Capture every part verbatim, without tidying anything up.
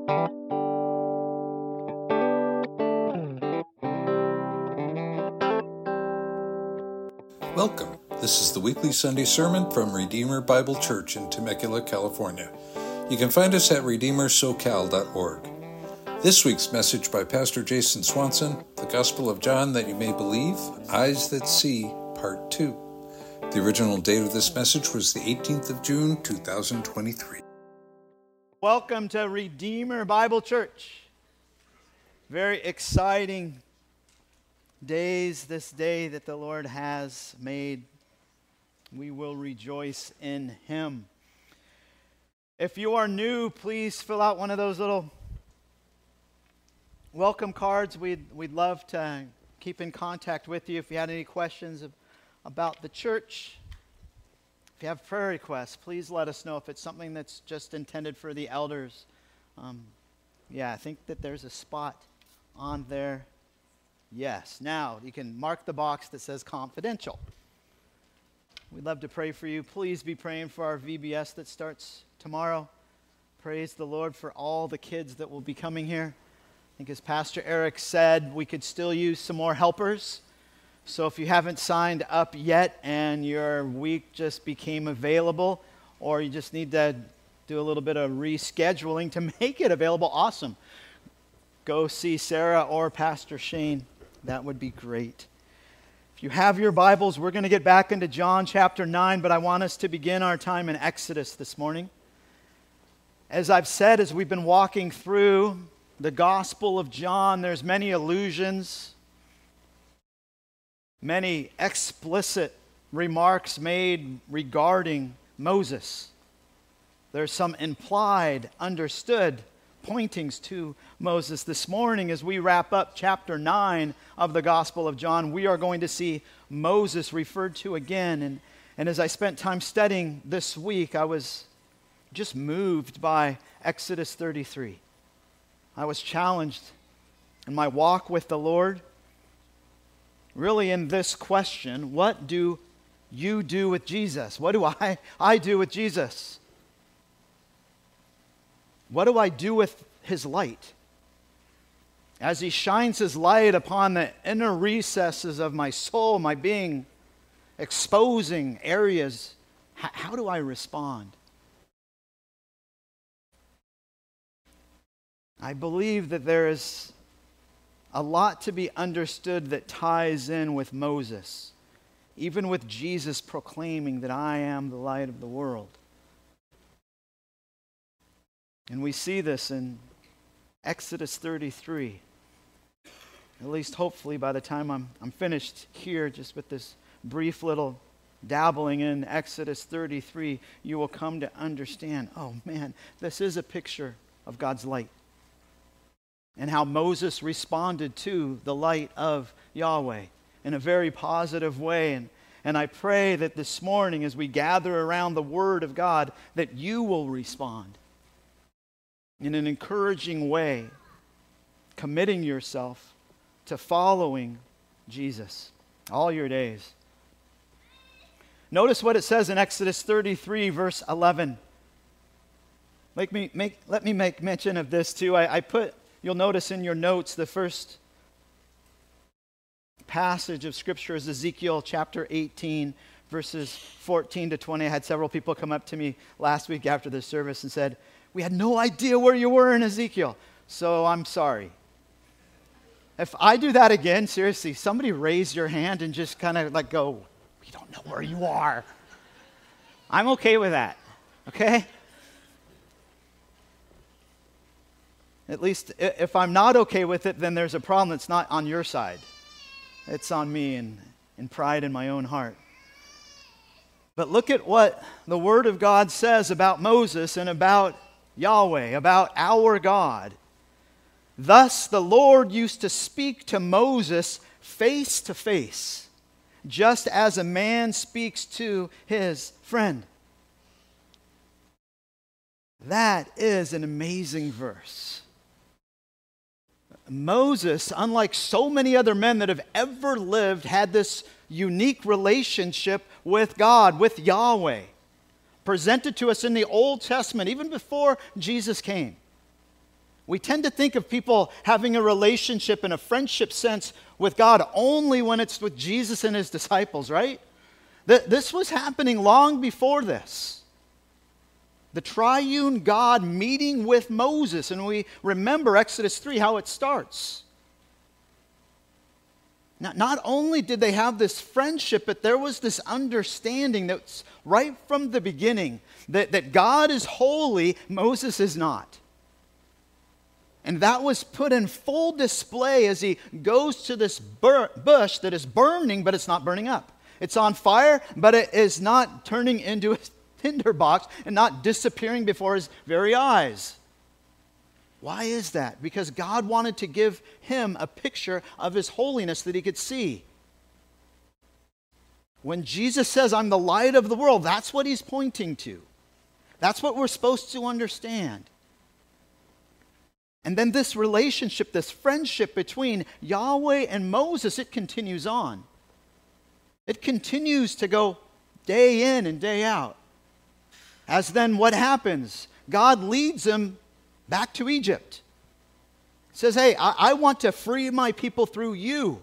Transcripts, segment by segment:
Welcome. This is the weekly Sunday sermon from Redeemer Bible Church in Temecula, California. You can find us at redeemer socal dot org. This week's message by Pastor Jason Swanson, The Gospel of John That You May Believe, Eyes That See, Part two. The original date of this message was the eighteenth of June, two thousand twenty-three. Welcome to Redeemer Bible Church. Very exciting days this day that the Lord has made. We will rejoice in Him. If you are new, please fill out one of those little welcome cards. We'd, we'd love to keep in contact with you. If you had any questions about the church, if you have prayer requests, please let us know. If it's something that's just intended for the elders, um, yeah, I think that there's a spot on there. Yes. Now, you can mark the box that says confidential. We'd love to pray for you. Please be praying for our V B S that starts tomorrow. Praise the Lord for all the kids that will be coming here. I think as Pastor Eric said, we could still use some more helpers. So if you haven't signed up yet and your week just became available, or you just need to do a little bit of rescheduling to make it available, awesome. Go see Sarah or Pastor Shane. That would be great. If you have your Bibles, we're going to get back into John chapter nine, but I want us to begin our time in Exodus this morning. As I've said, as we've been walking through the Gospel of John, there's many allusions, many explicit remarks made regarding Moses. There's some implied, understood pointings to Moses. This morning, as we wrap up chapter nine of the Gospel of John, we are going to see Moses referred to again. And, and as I spent time studying this week, I was just moved by Exodus thirty-three. I was challenged in my walk with the Lord, really in this question: what do you do with Jesus? What do I, I do with Jesus? What do I do with His light? As He shines His light upon the inner recesses of my soul, my being, exposing areas, h- how do I respond? I believe that there is a lot to be understood that ties in with Moses, even with Jesus proclaiming that I am the light of the world. And we see this in Exodus thirty-three. At least hopefully by the time I'm, I'm finished here, just with this brief little dabbling in Exodus thirty-three, you will come to understand, oh man, this is a picture of God's light. And how Moses responded to the light of Yahweh in a very positive way. And, and I pray that this morning, as we gather around the Word of God, that you will respond in an encouraging way, committing yourself to following Jesus all your days. Notice what it says in Exodus thirty-three, verse eleven. Let me make, let me make mention of this too. I, I put, you'll notice in your notes, the first passage of Scripture is Ezekiel chapter eighteen, verses fourteen to twenty. I had several people come up to me last week after the service and said, we had no idea where you were in Ezekiel, so I'm sorry. If I do that again, seriously, somebody raise your hand and just kind of like go, we don't know where you are. I'm okay with that, okay? At least if I'm not okay with it, then there's a problem that's not on your side. It's on me and, and pride in my own heart. But look at what the Word of God says about Moses and about Yahweh, about our God. Thus the Lord used to speak to Moses face to face, just as a man speaks to his friend. That is an amazing verse. Moses, unlike so many other men that have ever lived, had this unique relationship with God, with Yahweh, presented to us in the Old Testament, even before Jesus came. We tend to think of people having a relationship in a friendship sense with God only when it's with Jesus and his disciples, right? Th- this was happening long before this. The triune God meeting with Moses. And we remember Exodus three, how it starts. Now, not only did they have this friendship, but there was this understanding that's right from the beginning that, that God is holy, Moses is not. And that was put in full display as he goes to this bur- bush that is burning, but it's not burning up. It's on fire, but it is not turning into a tinderbox and not disappearing before his very eyes. Why is that? Because God wanted to give him a picture of his holiness that he could see. When Jesus says, I'm the light of the world, that's what he's pointing to. That's what we're supposed to understand. And then this relationship, this friendship between Yahweh and Moses, it continues on. It continues to go day in and day out. As then what happens? God leads him back to Egypt. Says, hey, I, I want to free my people through you.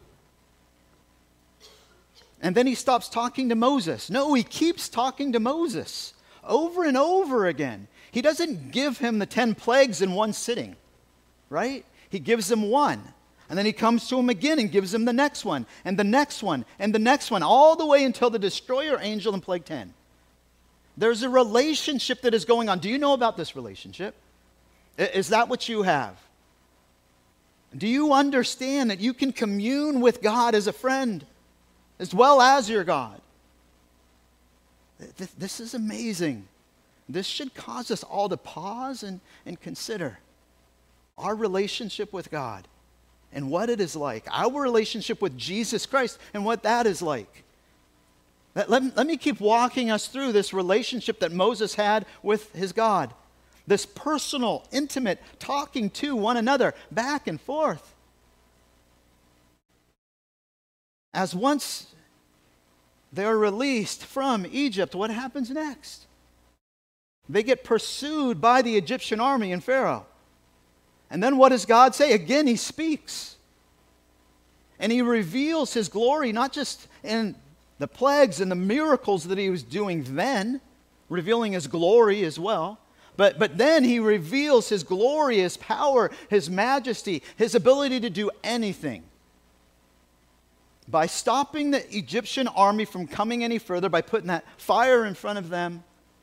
And then he stops talking to Moses. No, he keeps talking to Moses over and over again. He doesn't give him the ten plagues in one sitting, right? He gives him one. And then he comes to him again and gives him the next one, and the next one, and the next one, all the way until the destroyer angel in plague ten. There's a relationship that is going on. Do you know about this relationship? Is that what you have? Do you understand that you can commune with God as a friend as well as your God? This is amazing. This should cause us all to pause and, and consider our relationship with God and what it is like. Our relationship with Jesus Christ and what that is like. Let, let, let me keep walking us through this relationship that Moses had with his God. This personal, intimate, talking to one another, back and forth. As once they are released from Egypt, what happens next? They get pursued by the Egyptian army and Pharaoh. And then what does God say? Again, he speaks. And he reveals his glory, not just in the plagues and the miracles that he was doing then, revealing his glory as well. But, but then he reveals his glory, his power, his majesty, his ability to do anything. By stopping the Egyptian army from coming any further, by putting that fire in front of them,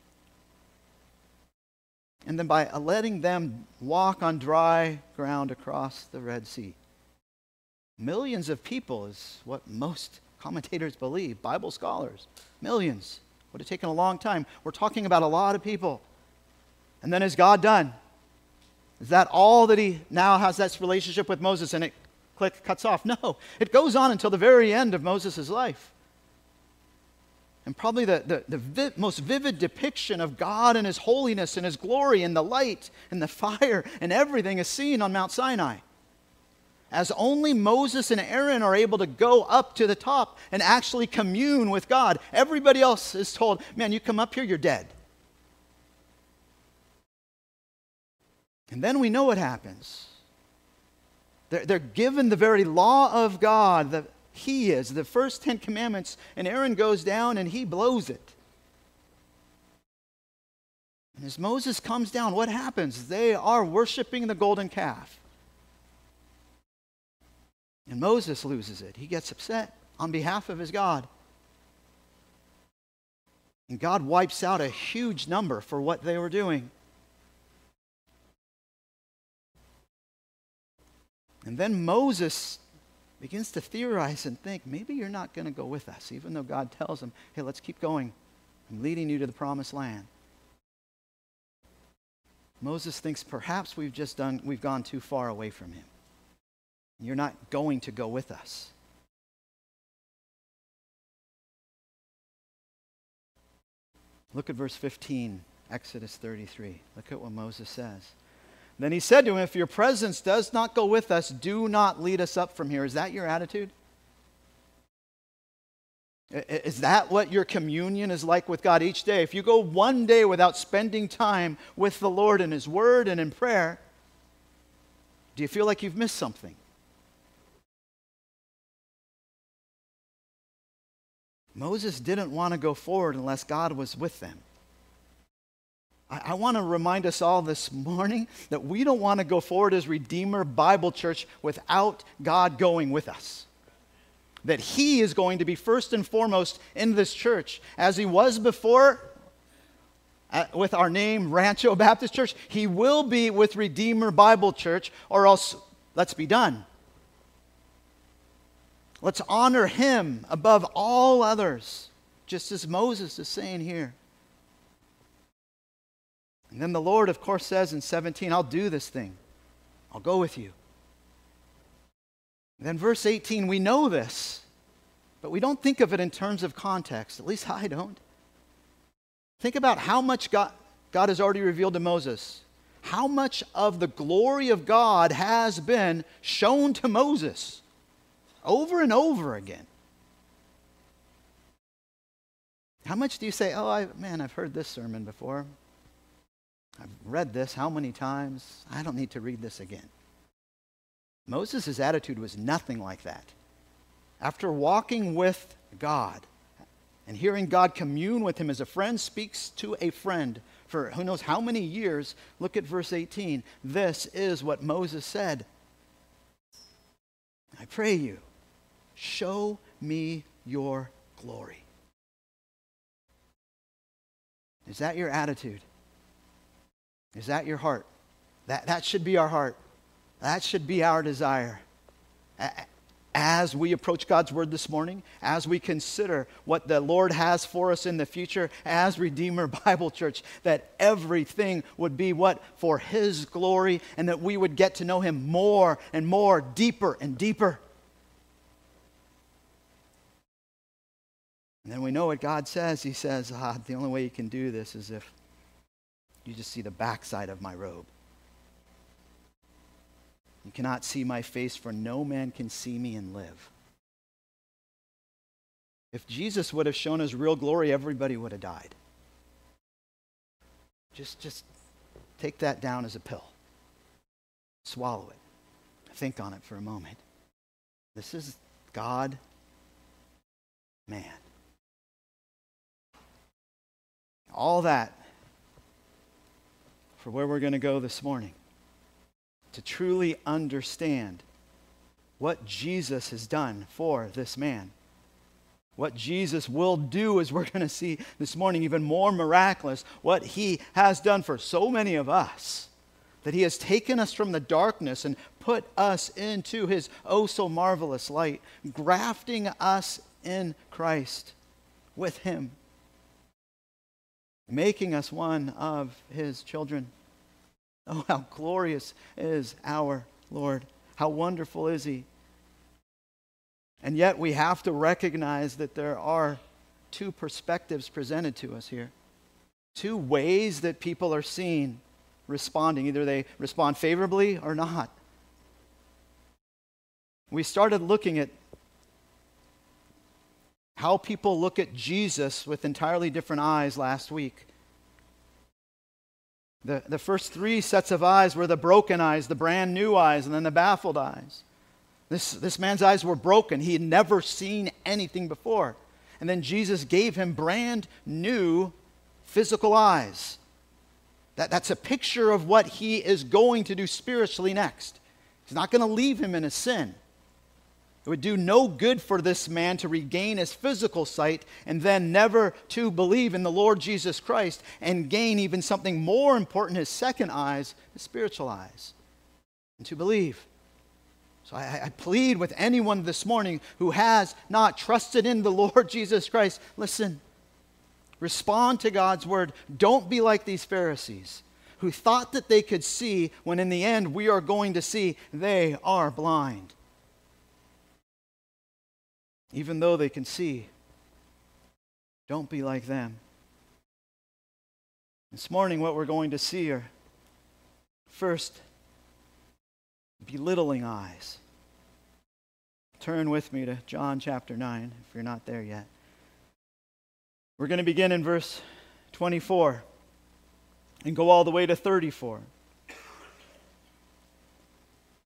and then by letting them walk on dry ground across the Red Sea. Millions of people is what most commentators believe, Bible scholars. Millions. Would have taken a long time. We're talking about a lot of people. And then is God done? Is that all that he now has this relationship with Moses and it click cuts off? No. It goes on until the very end of Moses' life. And probably the, the, the vi- most vivid depiction of God and his holiness and his glory and the light and the fire and everything is seen on Mount Sinai. As only Moses and Aaron are able to go up to the top and actually commune with God. Everybody else is told, man, you come up here, you're dead. And then we know what happens. They're, they're given the very law of God, the He is, the first Ten Commandments, and Aaron goes down and he blows it. And as Moses comes down, what happens? They are worshiping the golden calf. And Moses loses it. He gets upset on behalf of his God. And God wipes out a huge number for what they were doing. And then Moses begins to theorize and think, maybe you're not going to go with us, even though God tells him, hey, let's keep going. I'm leading you to the promised land. Moses thinks perhaps we've just done, we've gone too far away from him. You're not going to go with us. Look at verse fifteen, Exodus thirty-three. Look at what Moses says. Then he said to him, if your presence does not go with us, do not lead us up from here. Is that your attitude? Is that what your communion is like with God each day? If you go one day without spending time with the Lord in his word and in prayer, Do you feel like you've missed something? Moses didn't want to go forward unless God was with them. I, I want to remind us all this morning that we don't want to go forward as Redeemer Bible Church without God going with us. That He is going to be first and foremost in this church. As He was before uh, with our name, Rancho Baptist Church, He will be with Redeemer Bible Church, or else let's be done. Let's honor Him above all others, just as Moses is saying here. And then the Lord, of course, says in seventeen, I'll do this thing. I'll go with you. And then verse eighteen, we know this, but we don't think of it in terms of context. At least I don't. Think about how much God, God has already revealed to Moses. How much of the glory of God has been shown to Moses over and over again. How much do you say, oh, I, man, I've heard this sermon before. I've read this how many times? I don't need to read this again. Moses' attitude was nothing like that. After walking with God and hearing God commune with him as a friend speaks to a friend for who knows how many years, look at verse eighteen. This is what Moses said. I pray you, show me your glory. Is that your attitude? Is that your heart? That, that should be our heart. That should be our desire. As we approach God's Word this morning, as we consider what the Lord has for us in the future as Redeemer Bible Church, that everything would be what? For His glory, and that we would get to know Him more and more, deeper and deeper. And then we know what God says. He says, ah, the only way you can do this is if you just see the backside of my robe. You cannot see my face, for no man can see me and live. If Jesus would have shown His real glory, everybody would have died. Just, just take that down as a pill. Swallow it. Think on it for a moment. This is God, man. All that for where we're going to go this morning. To truly understand what Jesus has done for this man. What Jesus will do, as we're going to see this morning, even more miraculous, what He has done for so many of us. That He has taken us from the darkness and put us into His oh so marvelous light, grafting us in Christ with Him, making us one of His children. Oh, how glorious is our Lord. How wonderful is He. And yet we have to recognize that there are two perspectives presented to us here. Two ways that people are seen responding. Either they respond favorably or not. We started looking at how people look at Jesus with entirely different eyes last week. The, the first three sets of eyes were the broken eyes, the brand new eyes, and then the baffled eyes. This, this man's eyes were broken. He had never seen anything before. And then Jesus gave him brand new physical eyes. That, that's a picture of what He is going to do spiritually next. He's not going to leave him in a sin. It would do no good for this man to regain his physical sight and then never to believe in the Lord Jesus Christ and gain even something more important, his second eyes, his spiritual eyes, and to believe. So I, I plead with anyone this morning who has not trusted in the Lord Jesus Christ, listen, respond to God's Word. Don't be like these Pharisees who thought that they could see when in the end we are going to see they are blind. Even though they can see, don't be like them. This morning, what we're going to see are, first, belittling eyes. Turn with me to John chapter nine, if you're not there yet. We're going to begin in verse twenty-four and go all the way to thirty-four.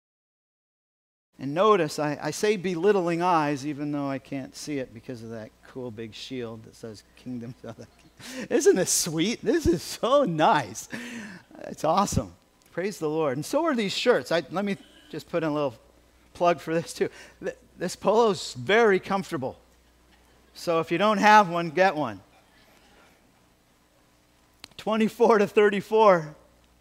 And notice, I, I say belittling eyes, even though I can't see it because of that cool big shield that says Kingdom. Isn't this sweet? This is so nice. It's awesome. Praise the Lord. And so are these shirts. I, let me just put in a little plug for this too. This polo's very comfortable. So if you don't have one, get one. twenty-four to thirty-four.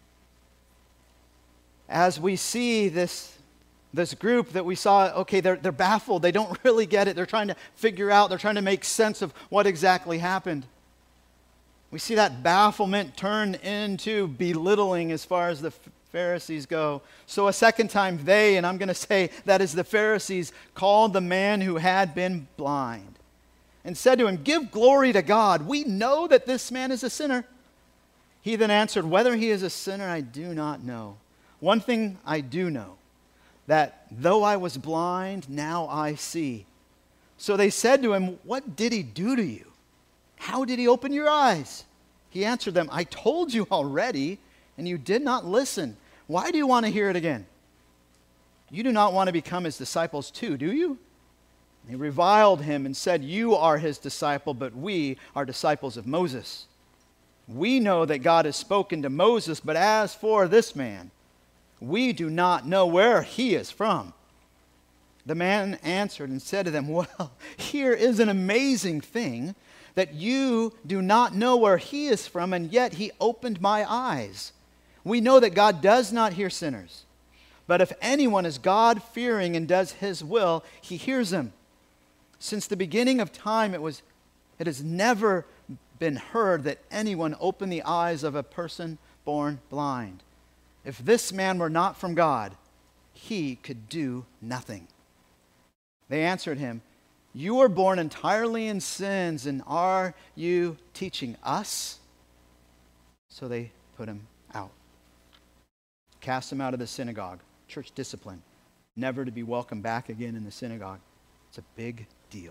As we see this, this group that we saw, okay, they're, they're baffled. They don't really get it. They're trying to figure out, they're trying to make sense of what exactly happened. We see that bafflement turn into belittling as far as the Pharisees go. So a second time they, and I'm going to say that is the Pharisees, called the man who had been blind and said to him, "Give glory to God. We know that this man is a sinner." He then answered, "Whether he is a sinner, I do not know. One thing I do know, that though I was blind, now I see." So they said to him, "What did he do to you? How did he open your eyes?" He answered them, "I told you already, and you did not listen. Why do you want to hear it again? You do not want to become his disciples too, do you?" They reviled him and said, "You are his disciple, but we are disciples of Moses. We know that God has spoken to Moses, but as for this man, we do not know where he is from." The man answered and said to them, "Well, here is an amazing thing, that you do not know where he is from, and yet he opened my eyes. We know that God does not hear sinners, but if anyone is God-fearing and does his will, he hears him. Since the beginning of time, it was, it has never been heard that anyone opened the eyes of a person born blind. If this man were not from God, he could do nothing." They answered him, "You were born entirely in sins, and are you teaching us?" So they put him out. Cast him out of the synagogue. Church discipline. Never to be welcomed back again in the synagogue. It's a big deal.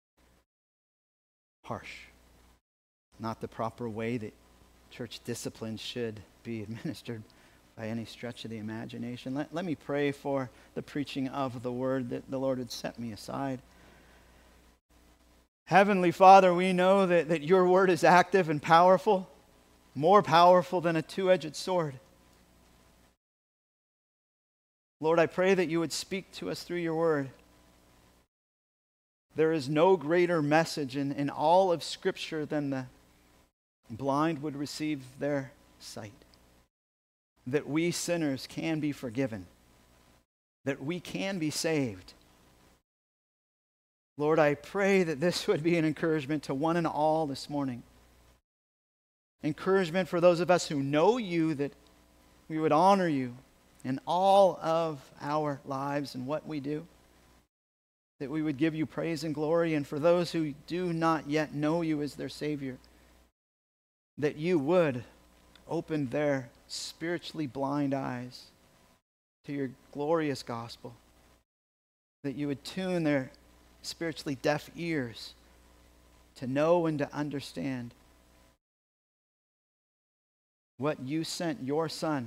Harsh. Not the proper way that church discipline should be administered by any stretch of the imagination. Let, let me pray for the preaching of the word that the Lord had set me aside. Heavenly Father, we know that, that your word is active and powerful, more powerful than a two-edged sword. Lord, I pray that you would speak to us through your word. There is no greater message in, in all of Scripture than the blind would receive their sight. That we sinners can be forgiven. That we can be saved. Lord, I pray that this would be an encouragement to one and all this morning. Encouragement for those of us who know you, that we would honor you in all of our lives and what we do. That we would give you praise and glory. And for those who do not yet know you as their Savior, that you would open their spiritually blind eyes to your glorious gospel. That you would tune their spiritually deaf ears to know and to understand what you sent your Son,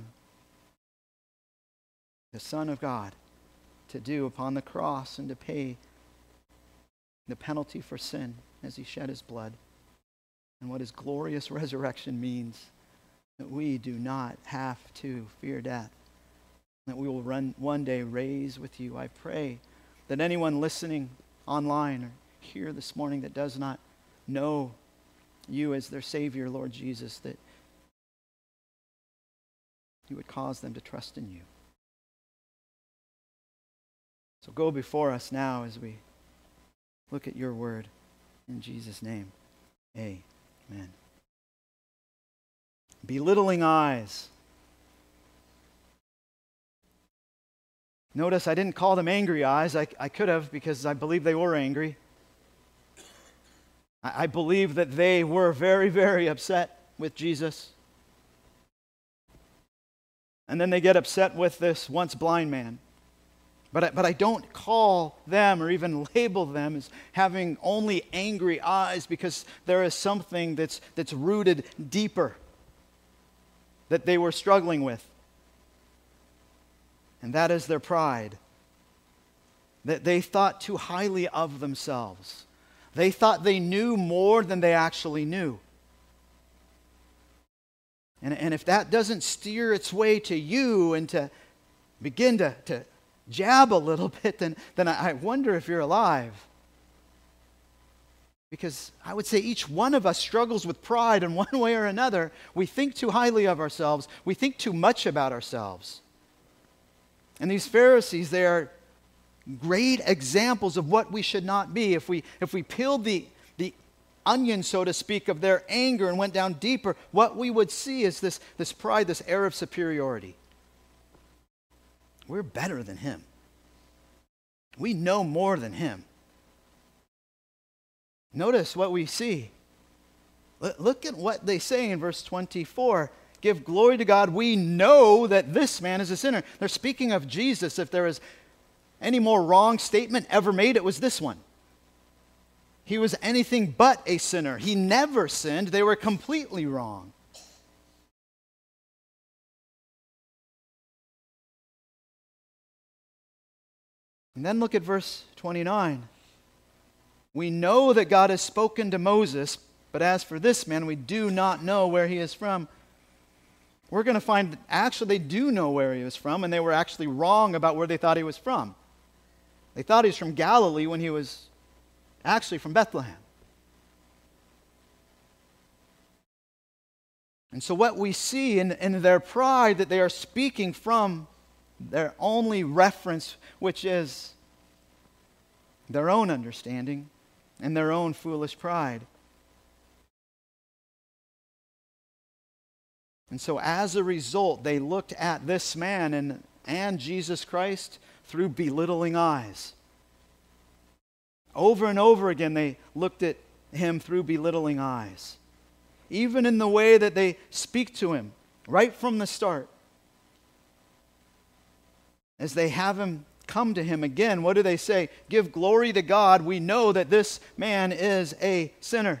the Son of God, to do upon the cross and to pay the penalty for sin as he shed his blood, and what his glorious resurrection means, that we do not have to fear death, that we will run one day raise with you. I pray that anyone listening online or here this morning that does not know you as their Savior, Lord Jesus, that you would cause them to trust in you. So go before us now as we look at your word. In Jesus' name, amen. Belittling eyes. Notice I didn't call them angry eyes. I, I could have, because I believe they were angry. I, I believe that they were very, very upset with Jesus. And then they get upset with this once blind man. But I, but I don't call them or even label them as having only angry eyes, because there is something that's, that's rooted deeper that they were struggling with. And that is their pride. that they thought too highly of themselves. They thought they knew more than they actually knew. And, and if that doesn't steer its way to you and to begin to, to jab a little bit, then, then I wonder if you're alive. Because I would say each one of us struggles with pride in one way or another. We think too highly of ourselves. We think too much about ourselves. And these Pharisees, they are great examples of what we should not be. If we if we peeled the, the onion, so to speak, of their anger and went down deeper, what we would see is this, this pride, this air of superiority. We're better than him. We know more than him. Notice what we see. Look at what they say in verse twenty-four. Give glory to God. We know that this man is a sinner. They're speaking of Jesus. If there is any more wrong statement ever made, it was this one. He was anything but a sinner. He never sinned. They were completely wrong. And then look at verse twenty-nine. We know that God has spoken to Moses, but as for this man, we do not know where he is from. We're going to find that actually they do know where he was from, and they were actually wrong about where they thought he was from. They thought he was from Galilee when he was actually from Bethlehem. And so what we see in, in their pride, that they are speaking from their only reference, which is their own understanding and their own foolish pride. And so as a result, they looked at this man and, and Jesus Christ through belittling eyes. Over and over again, they looked at him through belittling eyes. Even in the way that they speak to him, right from the start. As they have him come to him again, what do they say? Give glory to God. We know that this man is a sinner.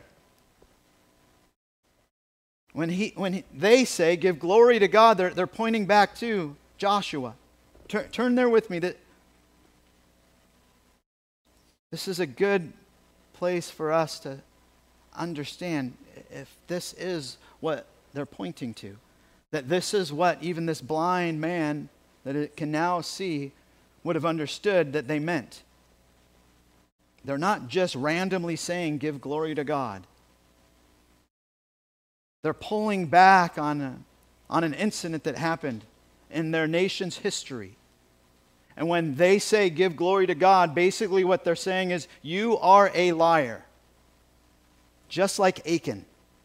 When he, when he, they say, give glory to God, they're, they're pointing back to Joshua. Turn, turn there with me. That This is a good place for us to understand if this is what they're pointing to. That this is what even this blind man that it can now see would have understood that they meant. They're not just randomly saying, give glory to God. They're pulling back on, a, on an incident that happened in their nation's history. And when they say, give glory to God, basically what they're saying is, you are a liar. Just like Achan.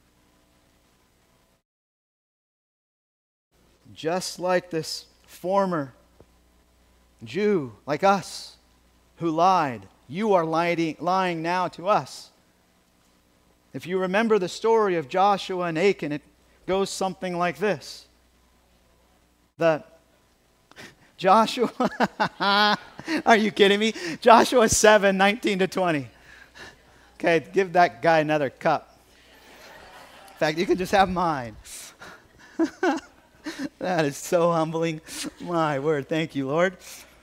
Just like this former Jew, like us, who lied. You are lying, lying now to us. If you remember the story of Joshua and Achan, it goes something like this. The Joshua, are you kidding me? Joshua seven, nineteen to twenty. Okay, give that guy another cup. In fact, you can just have mine. That is so humbling. My word, thank you, Lord.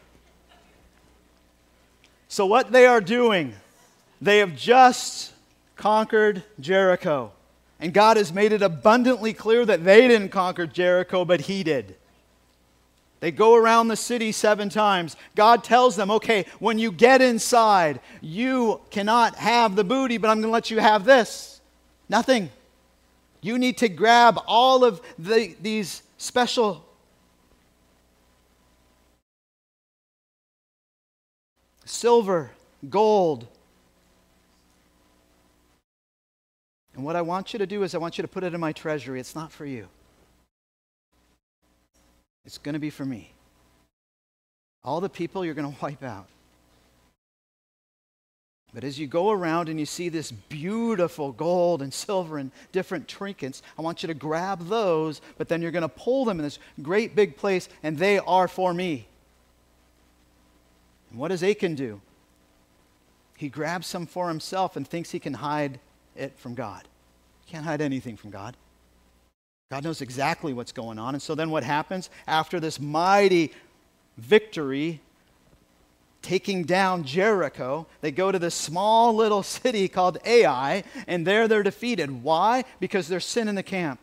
So what they are doing, they have just conquered Jericho. And God has made it abundantly clear that they didn't conquer Jericho, but He did. They go around the city seven times. God tells them, okay, when you get inside, you cannot have the booty, but I'm going to let you have this. Nothing. You need to grab all of the, these special silver, gold. And what I want you to do is I want you to put it in my treasury. It's not for you. It's going to be for me. All the people you're going to wipe out. But as you go around and you see this beautiful gold and silver and different trinkets, I want you to grab those, but then you're going to pull them in this great big place, and they are for me. And what does Achan do? He grabs some for himself and thinks he can hide it from God. He can't hide anything from God. God knows exactly what's going on. And so then what happens? After this mighty victory, taking down Jericho. They go to this small little city called Ai, and there they're defeated. Why? Because there's sin in the camp.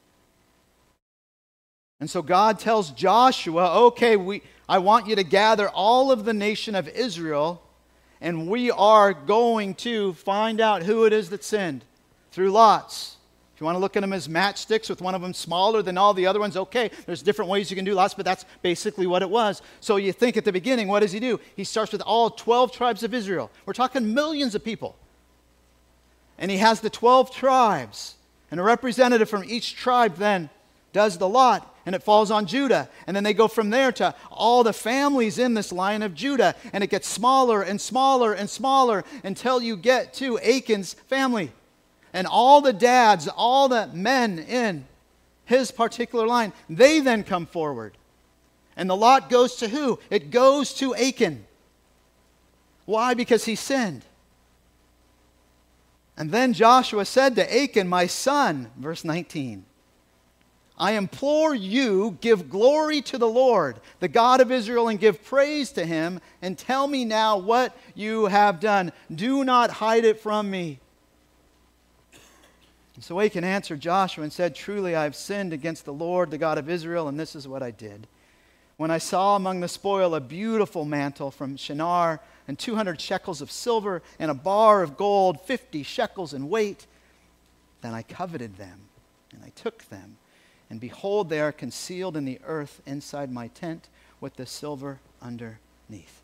And so God tells Joshua, okay, we, I want you to gather all of the nation of Israel, and we are going to find out who it is that sinned through lots. If you want to look at them as matchsticks with one of them smaller than all the other ones, okay, there's different ways you can do lots, but that's basically what it was. So you think at the beginning, what does he do? He starts with all twelve tribes of Israel. We're talking millions of people. And he has the twelve tribes, and a representative from each tribe then does the lot, and it falls on Judah. And then they go from there to all the families in this line of Judah, and it gets smaller and smaller and smaller until you get to Achan's family. And all the dads, all the men in his particular line, they then come forward. And the lot goes to who? It goes to Achan. Why? Because he sinned. And then Joshua said to Achan, my son, verse nineteen, I implore you, give glory to the Lord, the God of Israel, and give praise to him, and tell me now what you have done. Do not hide it from me. And so Achan answered Joshua and said, truly I have sinned against the Lord, the God of Israel, and this is what I did. When I saw among the spoil a beautiful mantle from Shinar, and two hundred shekels of silver, and a bar of gold, fifty shekels in weight, then I coveted them, and I took them. And behold, they are concealed in the earth inside my tent with the silver underneath.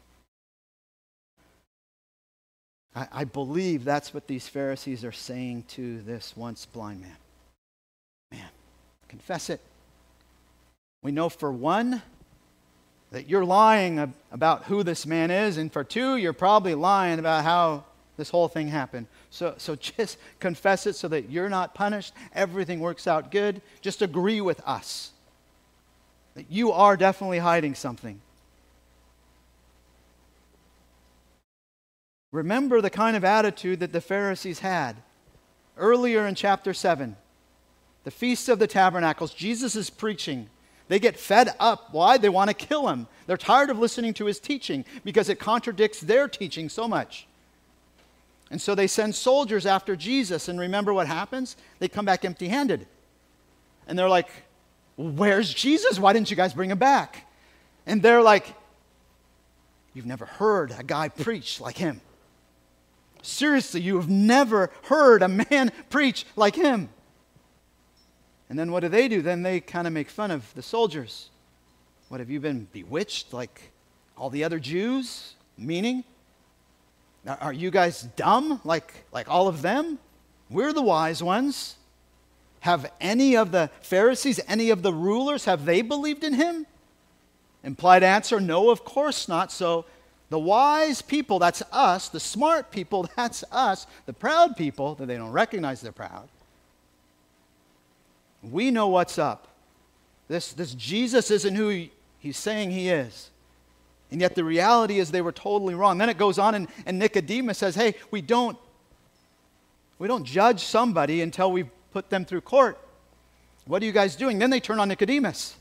I, I believe that's what these Pharisees are saying to this once blind man. Man, confess it. We know for one that you're lying ab- about who this man is, and for two, you're probably lying about how this whole thing happened. So, so just confess it so that you're not punished. Everything works out good. Just agree with us that you are definitely hiding something. Remember the kind of attitude that the Pharisees had earlier in chapter seven. The Feast of the Tabernacles. Jesus is preaching. They get fed up. Why? They want to kill him. They're tired of listening to his teaching because it contradicts their teaching so much. And so they send soldiers after Jesus. And remember what happens? They come back empty-handed. And they're like, where's Jesus? Why didn't you guys bring him back? And they're like, you've never heard a guy preach like him. Seriously, you have never heard a man preach like him. And then what do they do? Then they kind of make fun of the soldiers. What, have you been bewitched like all the other Jews? Meaning? Are you guys dumb like, like all of them? We're the wise ones. Have any of the Pharisees, any of the rulers, have they believed in him? Implied answer, no, of course not. So the wise people, that's us. The smart people, that's us. The proud people, that they don't recognize they're proud. We know what's up. This, this Jesus isn't who he, he's saying he is. And yet the reality is they were totally wrong. Then it goes on and, and Nicodemus says, hey, we don't, we don't judge somebody until we've put them through court. What are you guys doing? Then they turn on Nicodemus.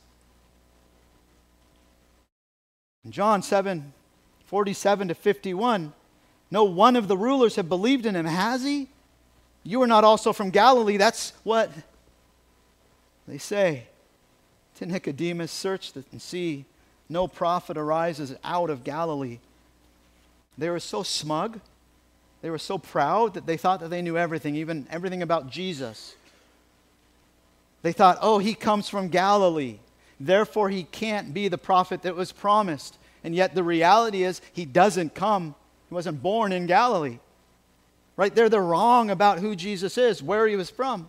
In John seven, forty-seven to fifty-one, no one of the rulers have believed in him, has he? You are not also from Galilee. That's what they say to Nicodemus. Search and see, no prophet arises out of Galilee. They were so smug, they were so proud that they thought that they knew everything, even everything about Jesus. They thought, oh, he comes from Galilee. Therefore, he can't be the prophet that was promised. And yet the reality is he doesn't come. He wasn't born in Galilee. Right there, they're wrong about who Jesus is, where he was from.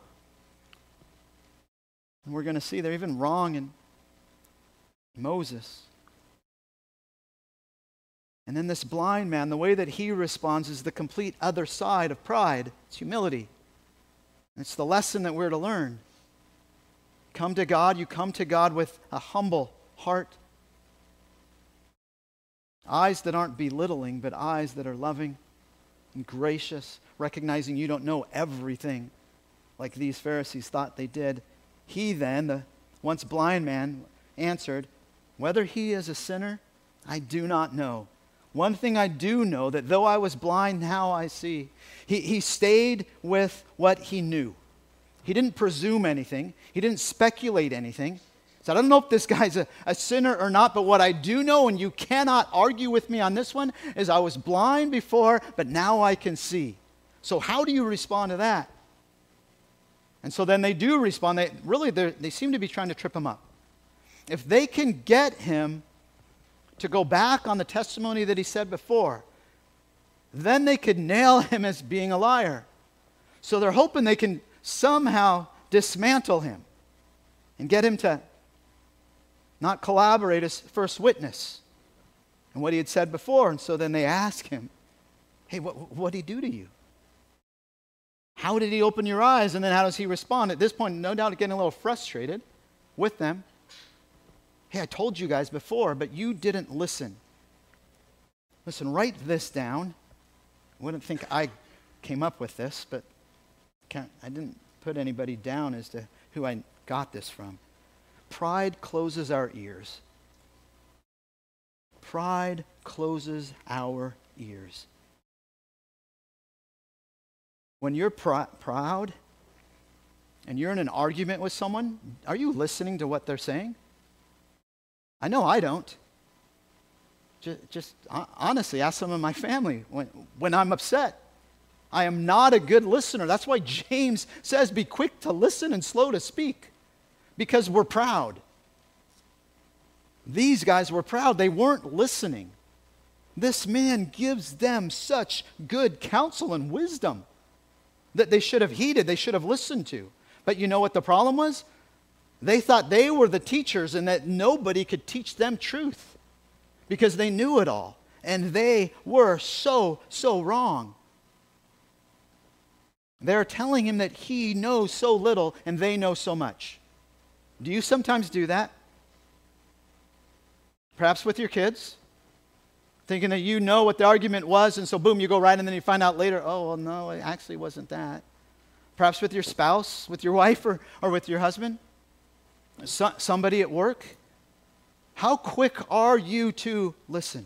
And we're going to see they're even wrong in Moses. And then this blind man, the way that he responds is the complete other side of pride. It's humility. It's the lesson that we're to learn. Come to God, you come to God with a humble heart. Eyes that aren't belittling, but eyes that are loving and gracious, recognizing you don't know everything like these Pharisees thought they did. He then, the once blind man, answered, whether he is a sinner, I do not know. One thing I do know, that though I was blind, now I see. He, he stayed with what he knew. He didn't presume anything. He didn't speculate anything. He said, I don't know if this guy's a, a sinner or not, but what I do know, and you cannot argue with me on this one, is I was blind before, but now I can see. So how do you respond to that? And so then they do respond. They really, they seem to be trying to trip him up. If they can get him to go back on the testimony that he said before, then they could nail him as being a liar. So they're hoping they can somehow dismantle him and get him to not collaborate as first witness and what he had said before. And so then they ask him, hey, what, what did he do to you? How did he open your eyes? And then how does he respond? At this point, no doubt getting a little frustrated with them. Hey, I told you guys before, but you didn't listen. Listen, write this down. I wouldn't think I came up with this, but can't, I didn't put anybody down as to who I got this from. Pride closes our ears. Pride closes our ears. When you're pr- proud and you're in an argument with someone, are you listening to what they're saying? I know I don't. Just, just honestly, ask some of my family when, when I'm upset. I am not a good listener. That's why James says, be quick to listen and slow to speak, because we're proud. These guys were proud. They weren't listening. This man gives them such good counsel and wisdom that they should have heeded, they should have listened to. But you know what the problem was? They thought they were the teachers and that nobody could teach them truth because they knew it all. And they were so, so wrong. They're telling him that he knows so little and they know so much. Do you sometimes do that? Perhaps with your kids? Thinking that you know what the argument was, and so boom, you go right, and then you find out later, oh, well, no, it actually wasn't that. Perhaps with your spouse, with your wife, or, or with your husband. So, somebody at work. How quick are you to listen?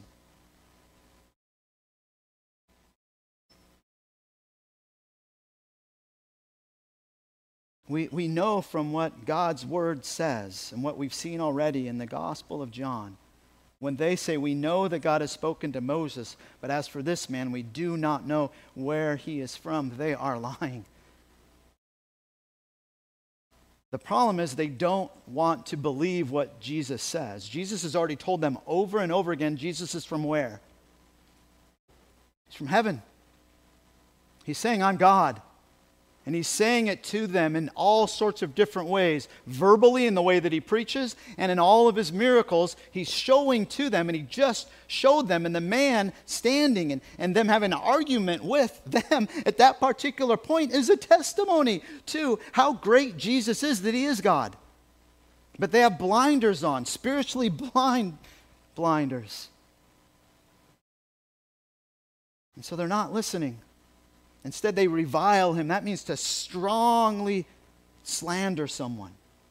We, we know from what God's Word says and what we've seen already in the Gospel of John, when they say, we know that God has spoken to Moses, but as for this man, we do not know where he is from, they are lying. The problem is they don't want to believe what Jesus says. Jesus has already told them over and over again, Jesus is from where? He's from heaven. He's saying, I'm God. And he's saying it to them in all sorts of different ways, verbally in the way that he preaches, and in all of his miracles, he's showing to them, and he just showed them, and the man standing and, and them having an argument with them at that particular point is a testimony to how great Jesus is, that he is God. But they have blinders on, spiritually blind blinders. And so they're not listening. Instead, they revile him. That means to strongly slander someone.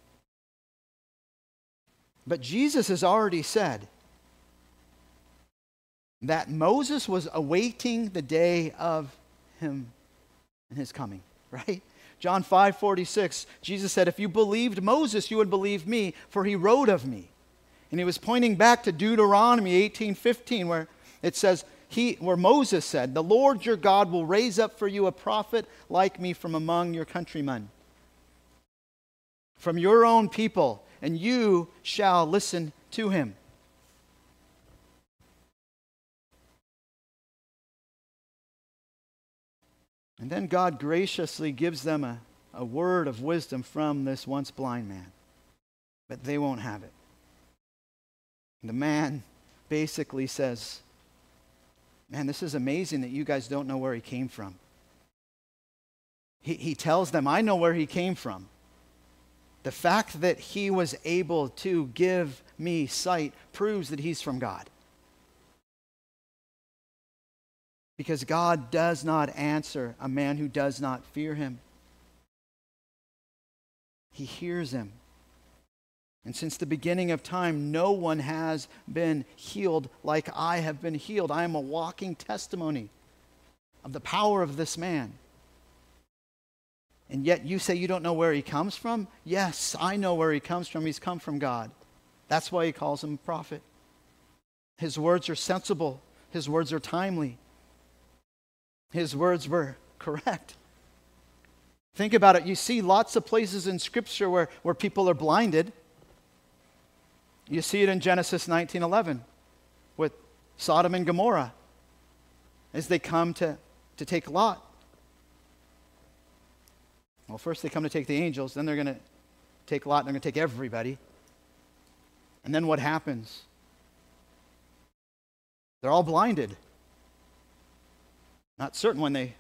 But Jesus has already said that Moses was awaiting the day of him and his coming, right? John five forty-six, Jesus said, if you believed Moses, you would believe me, for he wrote of me. And he was pointing back to Deuteronomy eighteen fifteen, where it says, He, where Moses said, the Lord your God will raise up for you a prophet like me from among your countrymen, from your own people, and you shall listen to him. And then God graciously gives them a, a word of wisdom from this once blind man, but they won't have it. The man basically says, man, this is amazing that you guys don't know where he came from. He, he tells them, I know where he came from. The fact that he was able to give me sight proves that he's from God. Because God does not answer a man who does not fear him. He hears him. And since the beginning of time, no one has been healed like I have been healed. I am a walking testimony of the power of this man. And yet you say you don't know where he comes from? Yes, I know where he comes from. He's come from God. That's why he calls him a prophet. His words are sensible. His words are timely. His words were correct. Think about it. You see lots of places in Scripture where, where people are blinded. You see it in Genesis nineteen eleven with Sodom and Gomorrah as they come to, to take Lot. Well, first they come to take the angels, then they're going to take Lot, and they're going to take everybody. And then what happens? They're all blinded. Not certain when they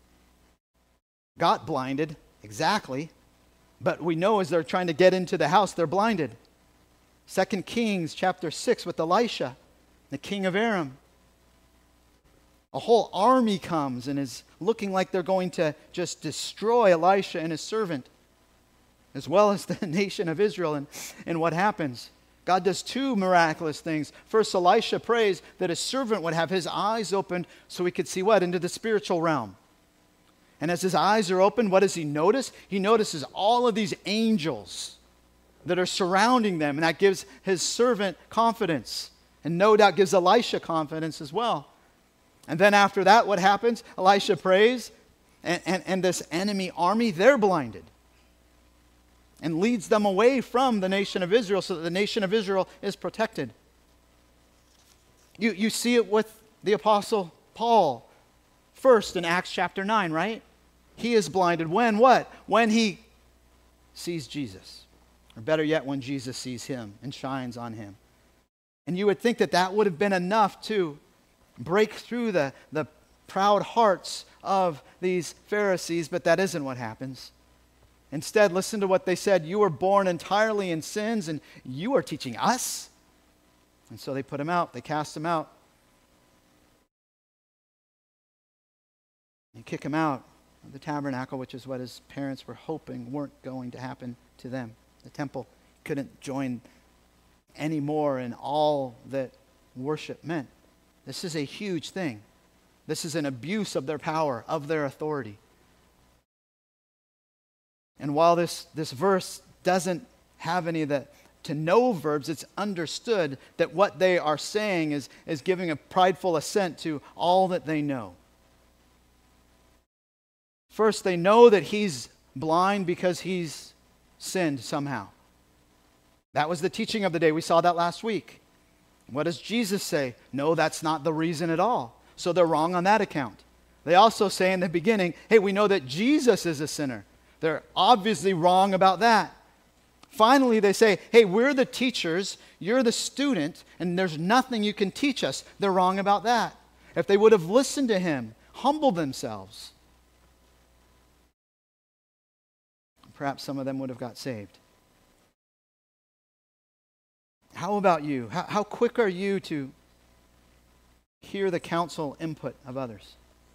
got blinded exactly, but we know as they're trying to get into the house, they're blinded. Second Kings chapter six with Elisha, the king of Aram. A whole army comes and is looking like they're going to just destroy Elisha and his servant, as well as the nation of Israel. And, and what happens? God does two miraculous things. First, Elisha prays that his servant would have his eyes opened so he could see what? Into the spiritual realm. And as his eyes are opened, what does he notice? He notices all of these angels that are surrounding them, and that gives his servant confidence, and no doubt gives Elisha confidence as well. And then after that, what happens? Elisha prays, and, and, and this enemy army, they're blinded, and leads them away from the nation of Israel so that the nation of Israel is protected. You, you see it with the Apostle Paul, first in Acts chapter nine, right? He is blinded when what? When he sees Jesus. Or better yet, when Jesus sees him and shines on him. And you would think that that would have been enough to break through the, the proud hearts of these Pharisees, but that isn't what happens. Instead, listen to what they said. You were born entirely in sins, and you are teaching us? And so they put him out. They cast him out. You kick him out of the tabernacle, which is what his parents were hoping weren't going to happen to them. The temple couldn't join anymore in all that worship meant. This is a huge thing. This is an abuse of their power, of their authority. And while this, this verse doesn't have any of the to know verbs, it's understood that what they are saying is, is giving a prideful assent to all that they know. First, they know that he's blind because he's sinned somehow. That was the teaching of the day. We saw that last week. What does Jesus say? No, that's not the reason at all. So they're wrong on that account. They also say in the beginning, hey, we know that Jesus is a sinner. They're obviously wrong about that. Finally, they say, hey, we're the teachers, you're the student, and there's nothing you can teach us. They're wrong about that. If they would have listened to him, humbled themselves, perhaps some of them would have got saved. How about you? How, how quick are you to hear the counsel input of others?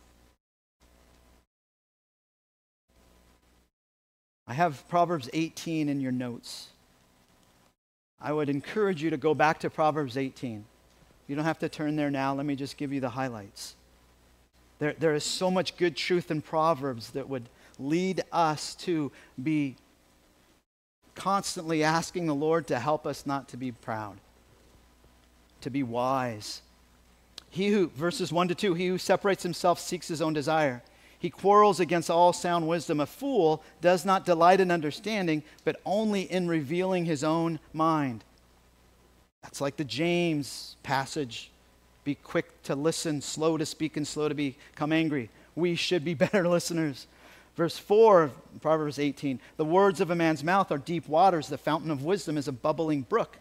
I have Proverbs eighteen in your notes. I would encourage you to go back to Proverbs eighteen. You don't have to turn there now. Let me just give you the highlights. There, there is so much good truth in Proverbs that would lead us to be constantly asking the Lord to help us not to be proud, to be wise. He who, verses one to two, he who separates himself seeks his own desire. He quarrels against all sound wisdom. A fool does not delight in understanding, but only in revealing his own mind. That's like the James passage. Be quick to listen, slow to speak, and slow to become angry. We should be better listeners. Verse four of Proverbs eighteen, the words of a man's mouth are deep waters. The fountain of wisdom is a bubbling brook.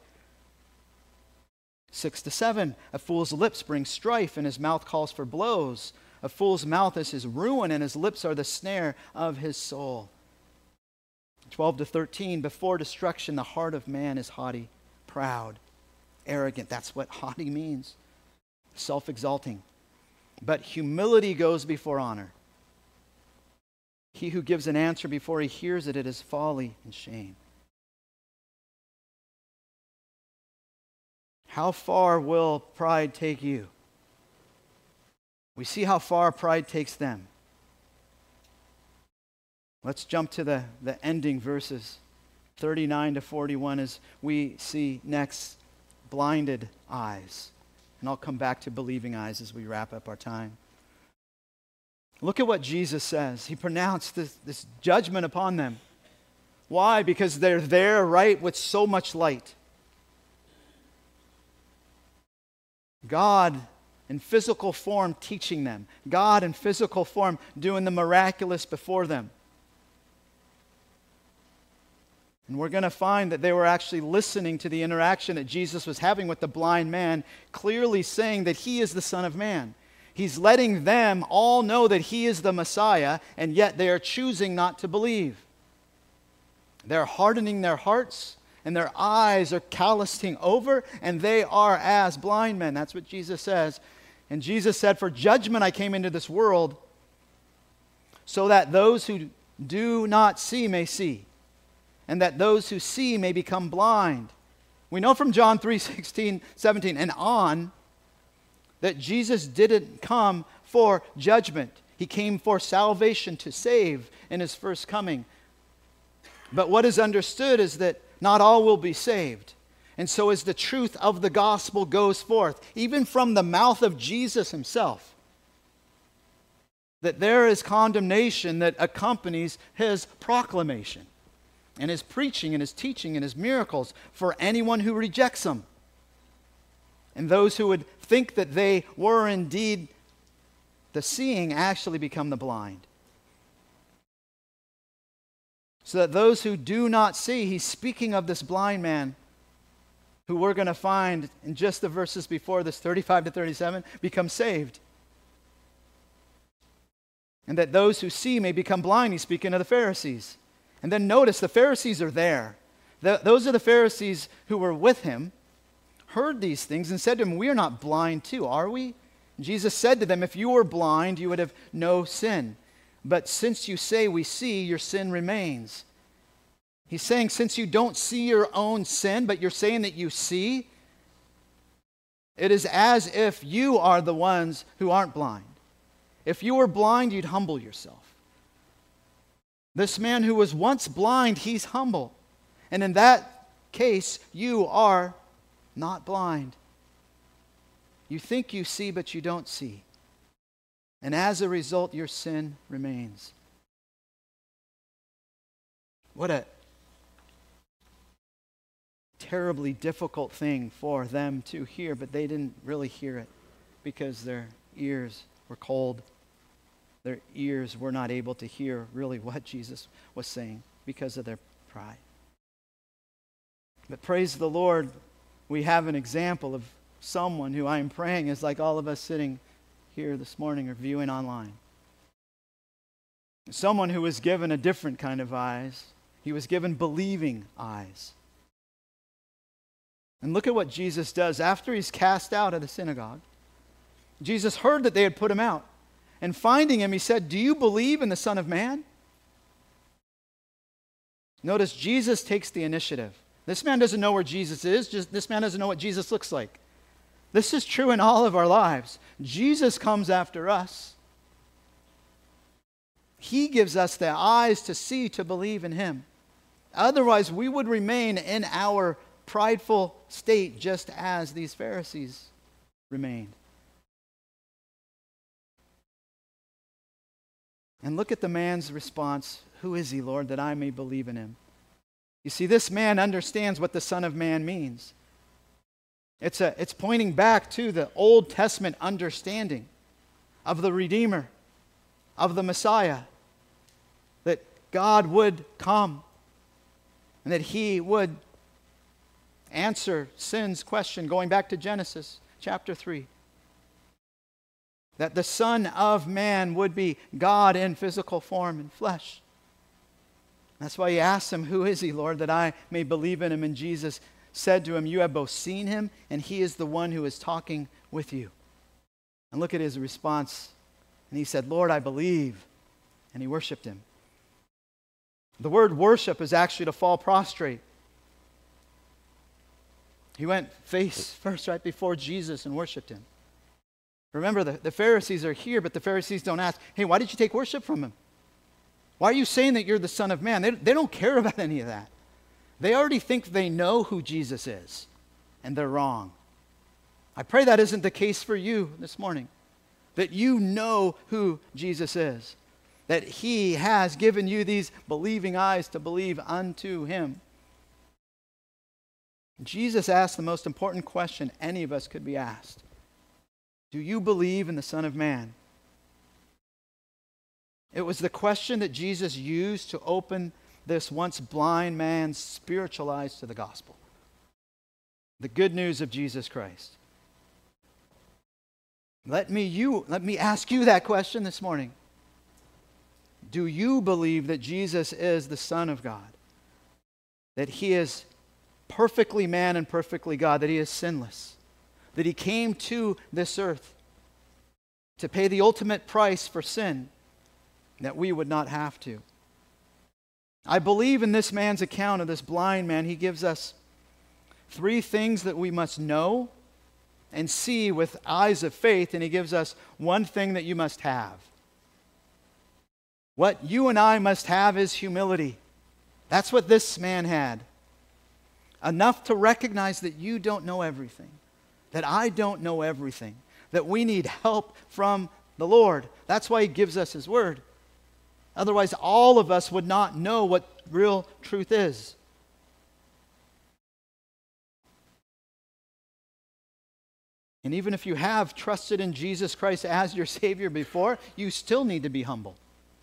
Six to seven, a fool's lips bring strife, and his mouth calls for blows. A fool's mouth is his ruin, and his lips are the snare of his soul. twelve to thirteen, before destruction, the heart of man is haughty, proud, arrogant. That's what haughty means. Self-exalting. But humility goes before honor. He who gives an answer before he hears it, it is folly and shame. How far will pride take you? We see how far pride takes them. Let's jump to the, the ending verses, thirty-nine to forty-one, as we see next blinded eyes. And I'll come back to believing eyes as we wrap up our time. Look at what Jesus says. He pronounced this, this judgment upon them. Why? Because they're there, right, with so much light. God in physical form teaching them. God in physical form doing the miraculous before them. And we're going to find that they were actually listening to the interaction that Jesus was having with the blind man, clearly saying that he is the Son of Man. He's letting them all know that he is the Messiah, and yet they are choosing not to believe. They're hardening their hearts, and their eyes are callousing over, and they are as blind men. That's what Jesus says. And Jesus said, "For judgment I came into this world, so that those who do not see may see, and that those who see may become blind." We know from John three sixteen, seventeen, and on, that Jesus didn't come for judgment. He came for salvation, to save in his first coming. But what is understood is that not all will be saved. And so as the truth of the gospel goes forth, even from the mouth of Jesus himself, that there is condemnation that accompanies his proclamation and his preaching and his teaching and his miracles for anyone who rejects him. And those who would think that they were indeed the seeing actually become the blind. So that those who do not see, he's speaking of this blind man who we're going to find in just the verses before this, thirty-five to thirty-seven, become saved. And that those who see may become blind. He's speaking of the Pharisees. And then notice the Pharisees are there. The, those are the Pharisees who were with him, heard these things and said to him, "We are not blind too, are we?" And Jesus said to them, "If you were blind, you would have no sin. But since you say we see, your sin remains." He's saying, since you don't see your own sin, but you're saying that you see, it is as if you are the ones who aren't blind. If you were blind, you'd humble yourself. This man who was once blind, he's humble. And in that case, you are not blind. You think you see, but you don't see. And as a result, your sin remains. What a terribly difficult thing for them to hear, but they didn't really hear it because their ears were cold. Their ears were not able to hear really what Jesus was saying because of their pride. But praise the Lord, we have an example of someone who I am praying is like all of us sitting here this morning or viewing online. Someone who was given a different kind of eyes. He was given believing eyes. And look at what Jesus does after he's cast out of the synagogue. Jesus heard that they had put him out. And finding him, he said, "Do you believe in the Son of Man?" Notice Jesus takes the initiative. This man doesn't know where Jesus is. Just, this man doesn't know what Jesus looks like. This is true in all of our lives. Jesus comes after us. He gives us the eyes to see, to believe in him. Otherwise, we would remain in our prideful state just as these Pharisees remained. And look at the man's response. "Who is he, Lord, that I may believe in him?" You see, this man understands what the Son of Man means. It's, a, it's pointing back to the Old Testament understanding of the Redeemer, of the Messiah, that God would come and that he would answer sin's question, going back to Genesis chapter three. That the Son of Man would be God in physical form and flesh. That's why he asked him, "Who is he, Lord, that I may believe in him?" And Jesus said to him, "You have both seen him, and he is the one who is talking with you." And look at his response. And he said, "Lord, I believe." And he worshiped him. The word worship is actually to fall prostrate. He went face first right before Jesus and worshiped him. Remember, the, the Pharisees are here, but the Pharisees don't ask, hey, why did you take worship from him? Why are you saying that you're the Son of Man? They, they don't care about any of that. They already think they know who Jesus is, and they're wrong. I pray that isn't the case for you this morning, that you know who Jesus is, that he has given you these believing eyes to believe unto him. Jesus asked the most important question any of us could be asked. Do you believe in the Son of Man? It was the question that Jesus used to open this once blind man's spiritual eyes to the gospel. The good news of Jesus Christ. Let me you let me ask you that question this morning. Do you believe that Jesus is the Son of God? That he is perfectly man and perfectly God, that he is sinless, that he came to this earth to pay the ultimate price for sin, that we would not have to. I believe in this man's account of this blind man, he gives us three things that we must know and see with eyes of faith, and he gives us one thing that you must have. What you and I must have is humility. That's what this man had. Enough to recognize that you don't know everything, that I don't know everything, that we need help from the Lord. That's why he gives us his word. Otherwise, all of us would not know what real truth is. And even if you have trusted in Jesus Christ as your Savior before, you still need to be humble.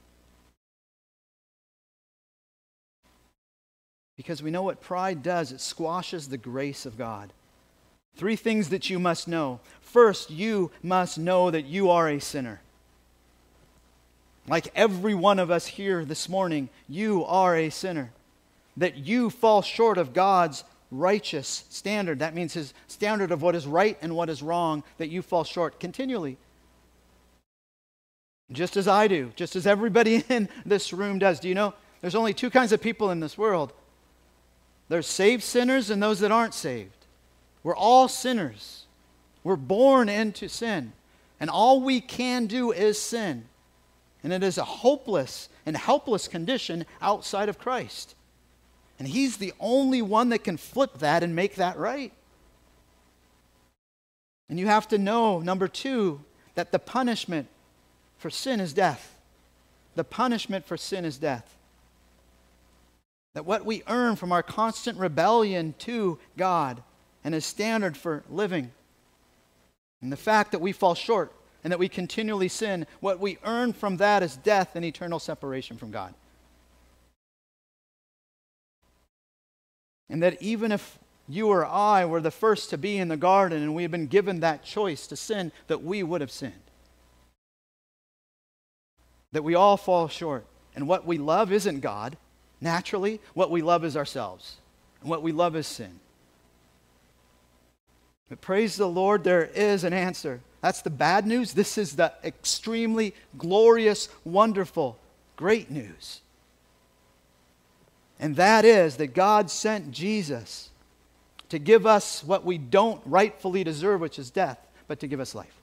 Because we know what pride does. It squashes the grace of God. Three things that you must know. First, you must know that you are a sinner. Like every one of us here this morning, you are a sinner. That you fall short of God's righteous standard. That means his standard of what is right and what is wrong, that you fall short continually. Just as I do, just as everybody in this room does. Do you know, there's only two kinds of people in this world. There's saved sinners and those that aren't saved. We're all sinners. We're born into sin. And all we can do is sin. And it is a hopeless and helpless condition outside of Christ. And he's the only one that can flip that and make that right. And you have to know, number two, that the punishment for sin is death. The punishment for sin is death. That what we earn from our constant rebellion to God and his standard for living, and the fact that we fall short and that we continually sin, what we earn from that is death and eternal separation from God. And that even if you or I were the first to be in the garden and we had been given that choice to sin, that we would have sinned. That we all fall short. And what we love isn't God. Naturally, what we love is ourselves. And what we love is sin. But praise the Lord, there is an answer. That's the bad news. This is the extremely glorious, wonderful, great news. And that is that God sent Jesus to give us what we don't rightfully deserve, which is death, but to give us life.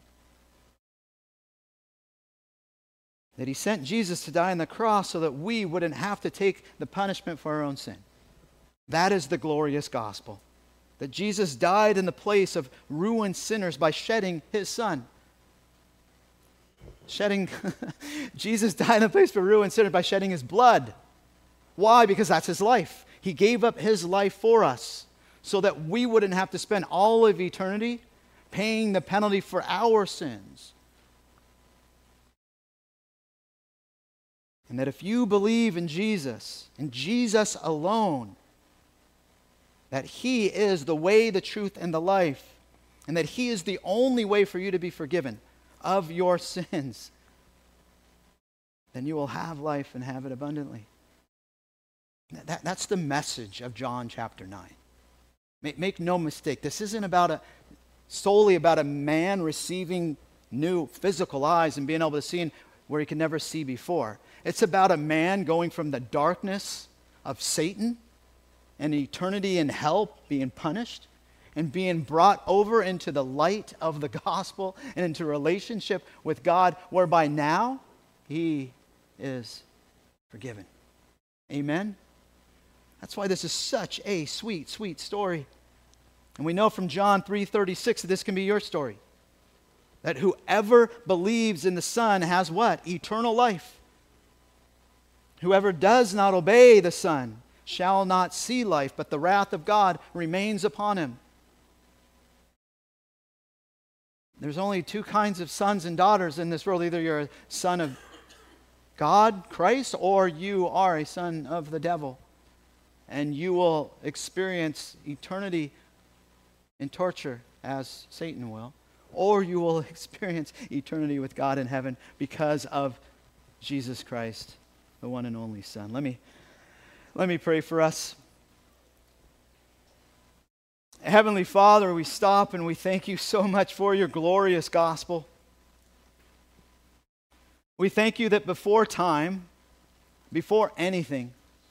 That he sent Jesus to die on the cross so that we wouldn't have to take the punishment for our own sin. That is the glorious gospel. That Jesus died in the place of ruined sinners by shedding his son. Shedding, Jesus died in the place for ruined sinners by shedding his blood. Why? Because that's his life. He gave up his life for us so that we wouldn't have to spend all of eternity paying the penalty for our sins. And that if you believe in Jesus, and Jesus alone, that he is the way, the truth, and the life, and that he is the only way for you to be forgiven of your sins, then you will have life and have it abundantly. That, that's the message of John chapter nine. Make, make no mistake, this isn't about a, solely about a man receiving new physical eyes and being able to see where he could never see before. It's about a man going from the darkness of Satan and eternity in hell being punished and being brought over into the light of the gospel and into relationship with God, whereby now he is forgiven. Amen? That's why this is such a sweet, sweet story. And we know from John three thirty-six that this can be your story. That whoever believes in the Son has what? Eternal life. Whoever does not obey the Son shall not see life, but the wrath of God remains upon him. There's only two kinds of sons and daughters in this world. Either you're a son of God, Christ, or you are a son of the devil. And you will experience eternity in torture as Satan will. Or you will experience eternity with God in heaven because of Jesus Christ, the one and only Son. Let me, let me pray for us. Heavenly Father, we stop and we thank you so much for your glorious gospel. We thank you that before time, before anything,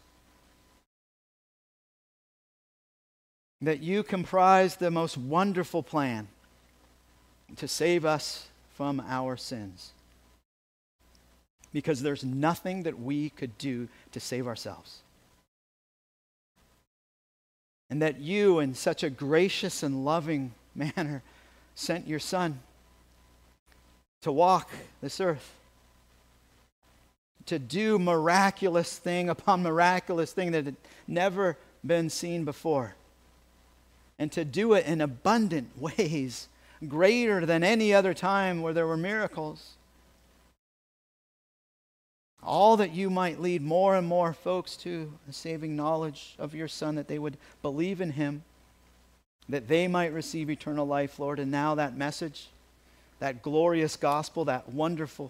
that you comprised the most wonderful plan to save us from our sins. Because there's nothing that we could do to save ourselves. And that you, in such a gracious and loving manner, sent your Son to walk this earth, to do miraculous thing upon miraculous thing that had never been seen before, and to do it in abundant ways, greater than any other time where there were miracles. All that you might lead more and more folks to the saving knowledge of your Son, that they would believe in him, that they might receive eternal life, Lord. And now that message, that glorious gospel, that wonderful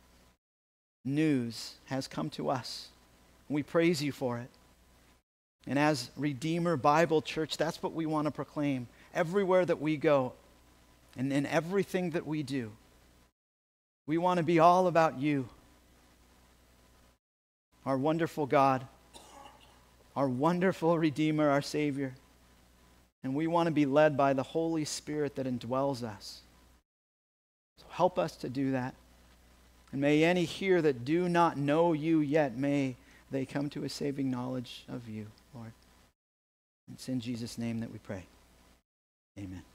news has come to us. We praise you for it. And as Redeemer Bible Church, that's what we want to proclaim everywhere that we go and in everything that we do. We want to be all about you, our wonderful God, our wonderful Redeemer, our Savior. And we want to be led by the Holy Spirit that indwells us. So help us to do that. And may any here that do not know you yet, may they come to a saving knowledge of you, Lord. It's in Jesus' name that we pray. Amen.